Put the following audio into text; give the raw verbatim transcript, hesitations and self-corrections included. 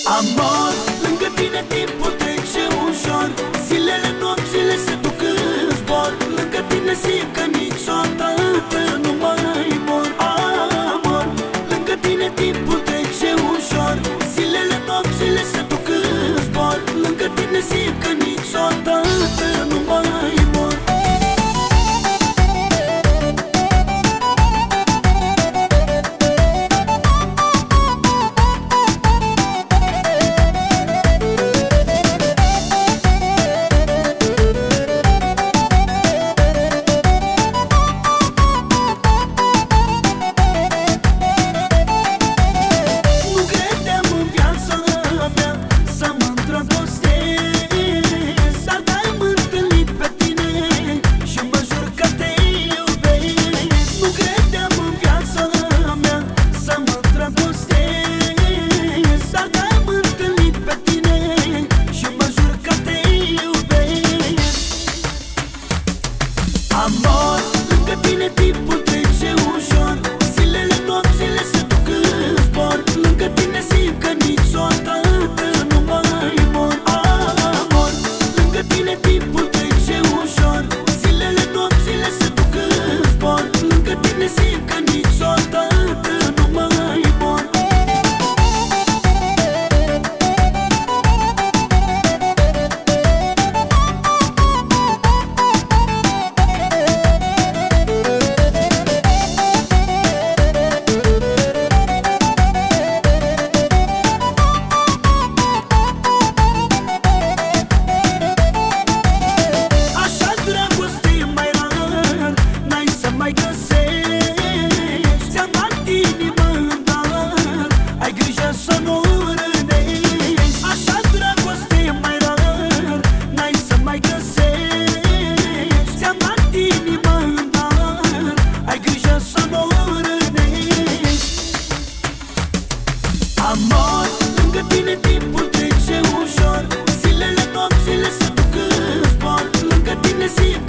Amor, lângă tine timpul trece ușor, zilele, nopțile se duc în zbor. Lângă tine simt că niciodată nu mai mor. Amor, lângă tine timpul trece ușor, zilele, nopțile se duc în zbor. Lângă tine simt că niciodată nu mai mor. Amor, lângă tine timpul trece ușor, zilele, nopțile se duc în zbor. Lângă tine simt că niciodată nu mai mor. Amor, lângă tine timpul trece ușor, zilele, nopțile se duc în zbor. Lângă tine simt că niciodată nu mai mor. Să nu râdești, așa dragoste e mai rar, n-ai să mai găsești. Ți-am dat inima în dar, ai grijă să nu râdești. Amor, lângă tine timpul trece ușor, zilele, nopțile se duc în zbor. Lângă tine simt